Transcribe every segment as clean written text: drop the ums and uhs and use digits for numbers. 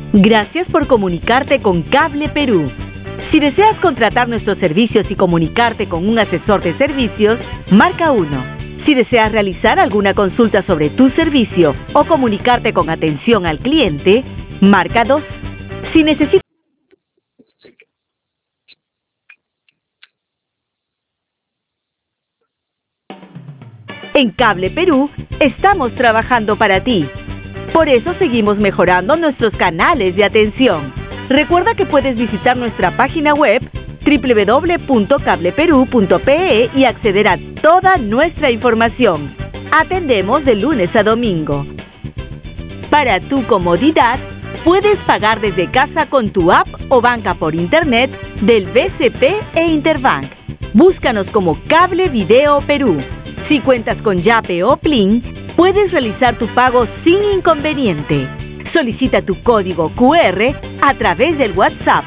Gracias por comunicarte con Cable Perú. Si deseas contratar nuestros servicios y comunicarte con un asesor de servicios, marca 1. Si deseas realizar alguna consulta sobre tu servicio o comunicarte con atención al cliente, marca 2. Si necesitas... En Cable Perú estamos trabajando para ti. Por eso seguimos mejorando nuestros canales de atención. Recuerda que puedes visitar nuestra página web www.cableperu.pe y acceder a toda nuestra información. Atendemos de lunes a domingo. Para tu comodidad, puedes pagar desde casa con tu app o banca por internet del BCP e Interbank. Búscanos como Cable Video Perú. Si cuentas con Yape o Plin, puedes realizar tu pago sin inconveniente. Solicita tu código QR a través del WhatsApp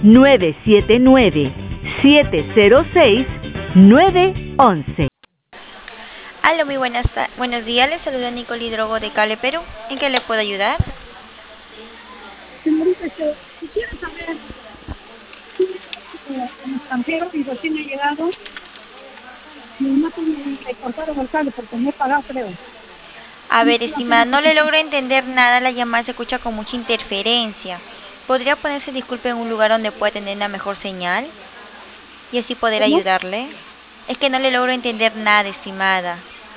979-706-911. Hola, muy buenos días. Les saluda Nicole Hidrogo de Cable Perú. ¿En qué le puedo ayudar? Señorita, quisiera saber si en extranjero y recién he llegado y no me cortaron el cable porque me he pagado, creo. A ver, estimada, no le logro entender nada. La llamada se escucha con mucha interferencia. ¿Podría ponerse, disculpe, en un lugar donde pueda tener una mejor señal y así poder ¿Cómo? ayudarle? Es que no le logro entender nada, estimada.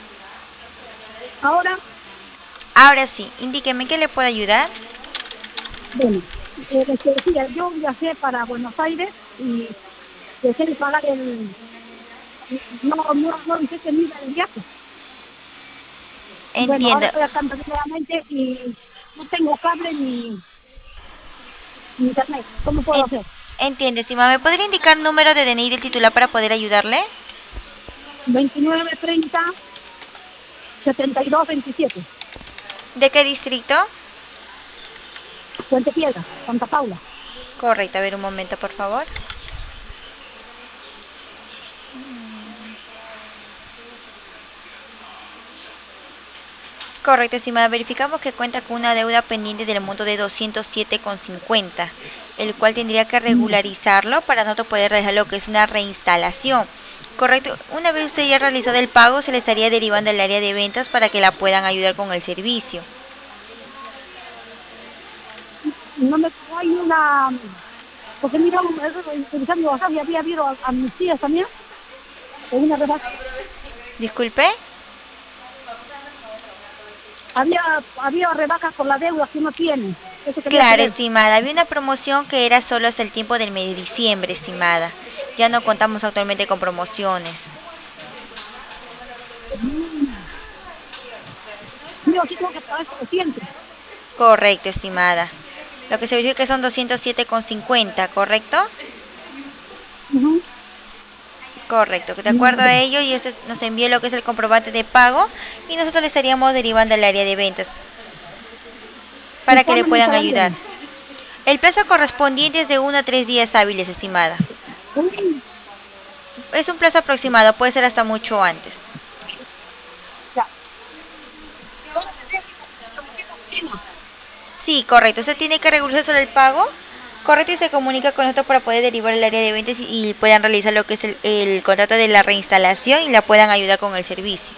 Ahora sí, indíqueme en qué le puedo ayudar. Bueno, decía, yo viajé para Buenos Aires y dejé de pagar el... No hice que me iba el viaje. Bueno, Entiendo. ahora estoy acá nuevamente y no tengo cable ni internet. ¿Cómo puedo hacer? Entiende, estimada. ¿Me podría indicar número de DNI del titular para poder ayudarle? 2930-7227. ¿De qué distrito? Puente Piedra, Santa Paula. Correcto, a ver un momento, por favor. Correcto, estimada. Verificamos que cuenta con una deuda pendiente del monto de 207,50, el cual tendría que regularizarlo para nosotros poder realizar lo que es una reinstalación. Correcto. Una vez usted ya realizado el pago, se le estaría derivando al área de ventas para que la puedan ayudar con el servicio. No hay una... Porque mira, revisando mi WhatsApp y había habido amnistías también. O una rebaja. Disculpe. Había rebajas por la deuda que uno tiene. Eso quería Claro, saber. estimada. Había una promoción que era solo hasta el tiempo del mes de diciembre, estimada. Ya no contamos actualmente con promociones. Yo sí tengo que pagar 700. Correcto, estimada. Lo que se verifica que son 207,50, ¿correcto? Correcto. De acuerdo a ello, y usted nos envía lo que es el comprobante de pago y nosotros le estaríamos derivando al área de ventas para que le puedan ayudar. El plazo correspondiente es de 1 a 3 días hábiles, estimada. Es un plazo aproximado, puede ser hasta mucho antes. Sí, correcto. Usted tiene que regularizar sobre el pago, correcto, y se comunica con nosotros para poder derivar el área de ventas y puedan realizar lo que es el contrato de la reinstalación y la puedan ayudar con el servicio.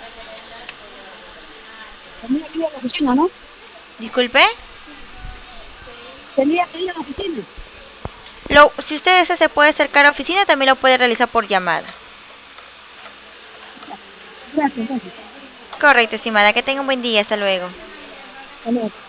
Tenía que ir a la oficina, ¿no? Disculpe. Tenía que ir a la oficina. Si usted desea, se puede acercar a la oficina, también lo puede realizar por llamada. Gracias. Correcto, estimada. Que tenga un buen día. Hasta luego. Hasta luego.